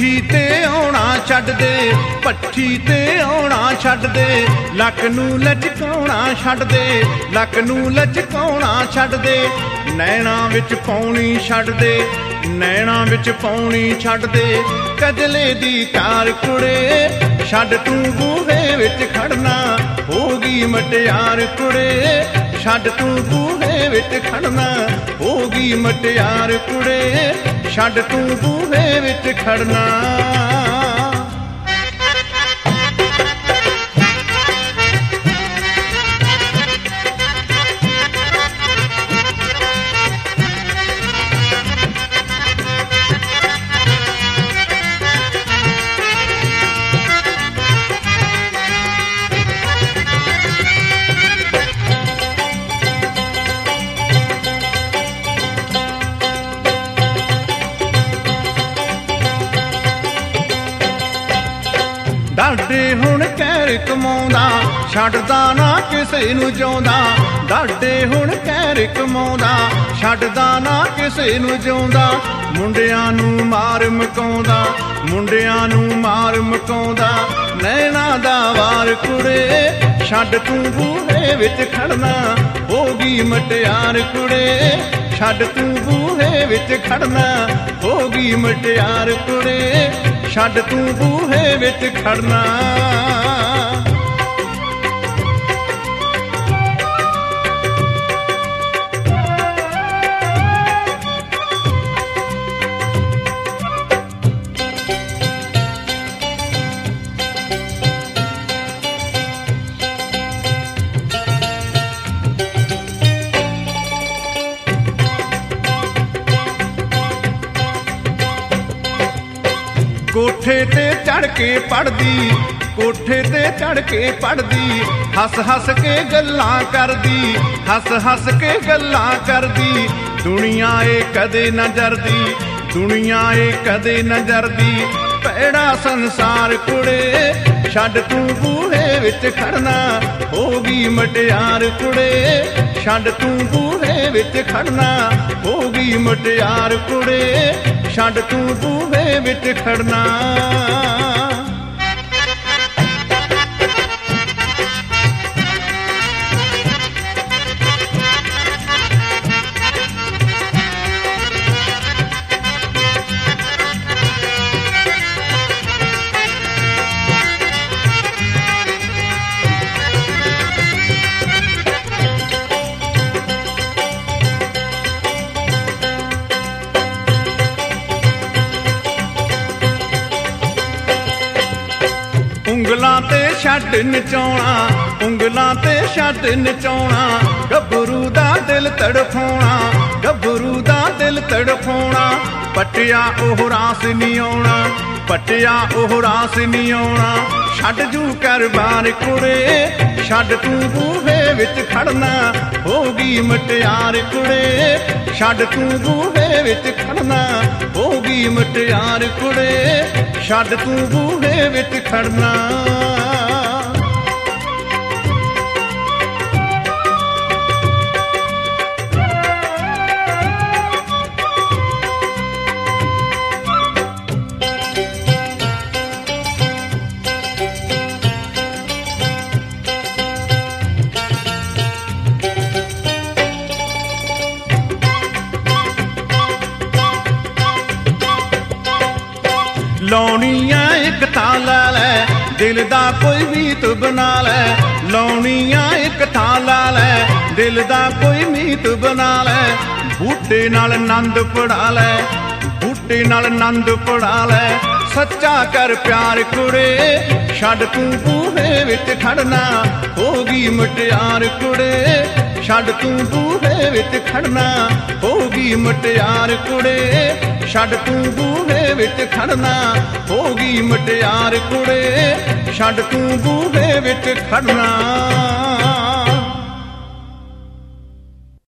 ਪੱਠੀ ਤੇ ਆਉਣਾ ਛੱਡ ਦੇ, ਪੱਠੀ ਤੇ ਆਉਣਾ ਛੱਡ ਦੇ, ਲੱਕ ਨੂੰ ਲਚਕਾਉਣਾ ਛੱਡ ਦੇ, ਲੱਕ ਨੂੰ ਲਚਕਾਉਣਾ ਛੱਡ ਦੇ, ਨੈਣਾ ਵਿੱਚ ਪਾਉਣੀ ਛੱਡ ਦੇ, ਨੈਣਾ ਵਿੱਚ ਪਾਉਣੀ ਛੱਡ ਦੇ, ਕਜਲੇ ਦੀ ਤਾਰ ਕੁੜੇ, ਛੱਡ ਤੂੰ ਬੂਹੇ ਵਿੱਚ ਖੜਨਾ, ਹੋ ਗਈ ਮਟਿਆਰ ਕੁੜੇ, ਛੱਡ ਤੂੰ ਬੂਹੇ ਵਿੱਚ ਖੜਨਾ, ਹੋ ਗਈ ਮਟਿਆਰ ਕੁੜੇ, ਛੱਡ ਤੂੰ ਬੂਹੇ ਵਿੱਚ ਖੜਨਾ। ਡਾਡੇ ਹੁਣ ਕਹਿਰ ਕਮਾਉਂਦਾ, ਛੱਡਦਾ ਨਾ ਕਿਸੇ ਨੂੰ ਜਿਉਂਦਾ, ਡਾਡੇ ਹੁਣ ਕਹਿਰ ਕਮਾਉਂਦਾ, ਛੱਡਦਾ ਨਾ ਕਿਸੇ ਨੂੰ ਜਿਉਂਦਾ, ਮੁੰਡਿਆਂ ਨੂੰ ਮਾਰ ਮਕਾਉਂਦਾ, ਮੁੰਡਿਆਂ ਨੂੰ ਮਾਰ ਮਕਾਉਂਦਾ, ਨੈਣਾ ਦਾ ਵਾਰ ਕੁੜੇ, ਛੱਡ ਤੂੰ ਬੂਹੇ ਵਿੱਚ ਖੜਨਾ, ਹੋ ਗਈ ਮਟਿਆਰ ਕੁੜੇ, ਛੱਡ ਤੂੰ ਬੂਹੇ ਵਿੱਚ ਖੜਨਾ, ਹੋ ਗਈ ਮਟਿਆਰ ਕੁੜੇ, ਛੱਡ ਤੂੰ ਬੂਹੇ ਵਿੱਚ ਖੜਨਾ। ਕੋਠੇ ਤੇ ਚੜ ਕੇ ਪੜਦੀ, ਕੋਠੇ ਤੇ ਚੜ ਕੇ ਪੜਦੀ, ਹੱਸ ਹੱਸ ਕੇ ਗੱਲਾਂ ਕਰਦੀ, ਹੱਸ ਹੱਸ ਕੇ ਗੱਲਾਂ ਕਰਦੀ, ਦੁਨੀਆ ਏ ਕਦੇ ਨਾ ਜਰਦੀ, ਦੁਨੀਆ ਏ ਕਦੇ ਨਾ ਜਰਦੀ, ਭੈੜਾ ਸੰਸਾਰ ਕੁੜੇ, ਛੱਡ ਤੂੰ ਬੂਹੇ ਵਿੱਚ ਖੜਨਾ, ਹੋ ਗਈ ਮਟਿਆਰ ਕੁੜੇ, ਛੱਡ ਤੂੰ ਬੂਹੇ ਵਿੱਚ ਖੜਨਾ, ਹੋ ਗਈ ਮਟਿਆਰ ਕੁੜੇ, ਛੱਡ ਤੂੰ ਬੂਹੇ ਵਿੱਚ ਖੜਨਾ। ਉਂਗਲਾਂ ਤੇ ਛੱਡ ਨਚਾਉਣਾ, ਉਂਗਲਾਂ ਤੇ ਛੱਡ ਨਚਾਉਣਾ, ਗੱਭਰੂ ਦਾ ਦਿਲ ਤੜਫਾਉਣਾ, ਗੱਭਰੂ ਦਾ ਦਿਲ ਤੜਫਾਉਣਾ, ਪੱਟਿਆ ਉਹ ਰਾਸ ਨਹੀਂ ਆਉਣਾ, ਪੱਟਿਆ ਉਹ ਰਾਸ ਨਹੀਂ ਆਉਣਾ, ਛੱਡ ਜੂ ਕਰਬਾਰ ਕੁੜੇ, ਛੱਡ ਤੂੰ ਬੂਹੇ ਵਿੱਚ ਖੜਨਾ, ਹੋ ਗਈ ਮਟਿਆਰ ਕੁੜੇ, ਛੱਡ ਤੂੰ ਬੂਹੇ ਵਿੱਚ ਖੜਨਾ, ਹੋ ਗਈ ਮਟਿਆਰ ਕੁੜੇ, ਛੱਡ ਤੂੰ ਬੂਹੇ ਵਿੱਚ ਖੜਨਾ। ਲਾਉਣੀਆਂ ਇੱਕ ਥਾਂ ਲਾ ਲੈ, ਦਿਲ ਦਾ ਕੋਈ ਮੀਤ ਬਣਾ ਲੈ, ਲਾਉਣੀਆਂ ਇੱਕ ਥਾਂ ਲਾ ਲੈ, ਦਿਲ ਦਾ ਕੋਈ ਮੀਤ ਬਣਾ ਲੈ, ਬੂਟੇ ਨਾਲ ਆਨੰਦ ਪੜਾ ਲੈ, ਬੂਟੇ ਨਾਲ ਆਨੰਦ ਪੜਾ ਲੈ, ਸੱਚਾ ਕਰ ਪਿਆਰ ਕੁੜੇ, ਛੱਡ ਤੂੰ ਬੂਹੇ ਵਿੱਚ ਖੜਨਾ, ਹੋ ਗਈ ਮਟਿਆਰ ਕੁੜੇ, ਛੱਡ ਤੂੰ ਬੂਹੇ ਵਿੱਚ ਖੜਨਾ, ਹੋ ਗਈ ਮਟਿਆਰ ਕੁੜੇ, ਛੱਡ ਤੂੰ ਬੂਹੇ ਵਿੱਚ ਖੜਨਾ, ਹੋ ਗਈ ਮਟਿਆਰ ਕੁੜੇ, ਛੱਡ ਤੂੰ ਬੂਹੇ ਵਿੱਚ ਖੜਨਾ।